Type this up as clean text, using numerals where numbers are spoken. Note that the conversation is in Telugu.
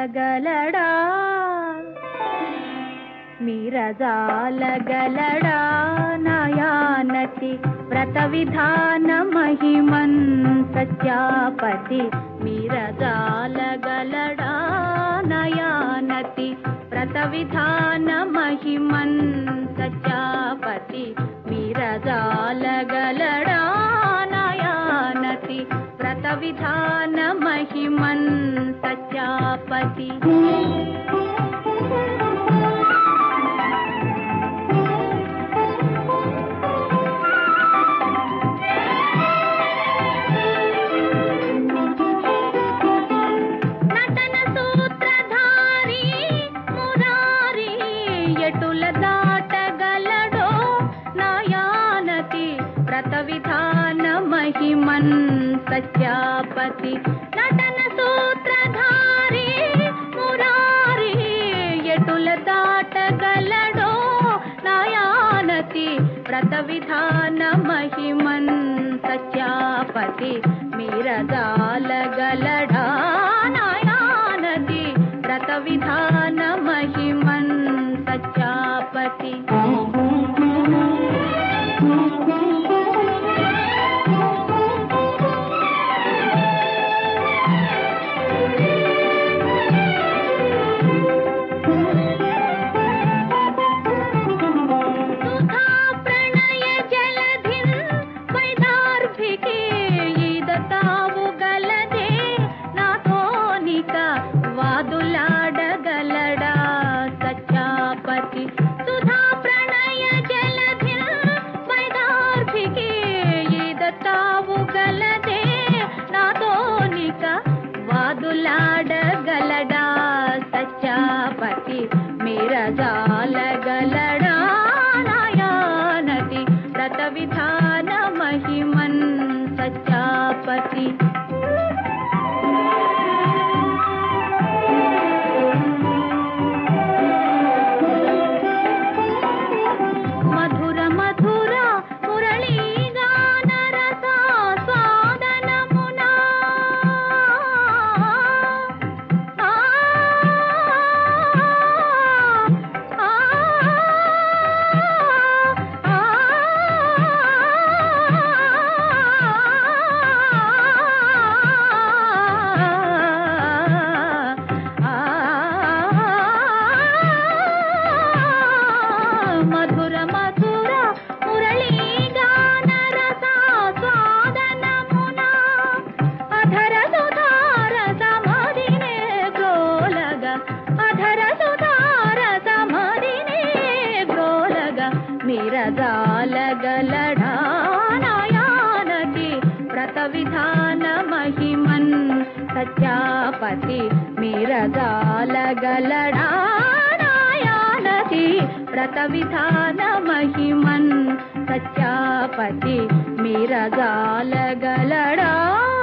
మీరజాలగలడా మీరజాలగలడా నయానతి వ్రత విధాన మహిమన్ సత్యాపతి మీరజాలగలడా నయానతి వ్రత విధాన మహిమన్ సత్యాపతి మీరజాలగలడా నయానతి వ్రత విధాన మహిమన్ సత్యాపతి వ్రత విధాన మహిమన్ సత్యాపతి నటన సూత్రధారి మురారి ఎటుల దాటగలడో నయానతి వ్రత విధాన మహిమన్ సత్యాపతి మీరజాలగలడా నయానతి వ్రత విధాన మహిమన్ సత్యాపతి వాదులాడగలడా సత్యాపతి సుధా ప్రణయ జలధి వైదార్భికి ఈదతావు గలదే నాతోనిక వాదులాడగలడా సత్యాపతి మీరజాలగలడా నయానతి వ్రత విధాన మహిమన్ సత్యాపతి మీరజాలగలడా నయానతి వ్రత విధాన మహిమన్ సత్యాపతి మీరజాలగలడా నయానతి వ్రత విధాన మహిమన్ సత్యాపతి మీరజాలగలడా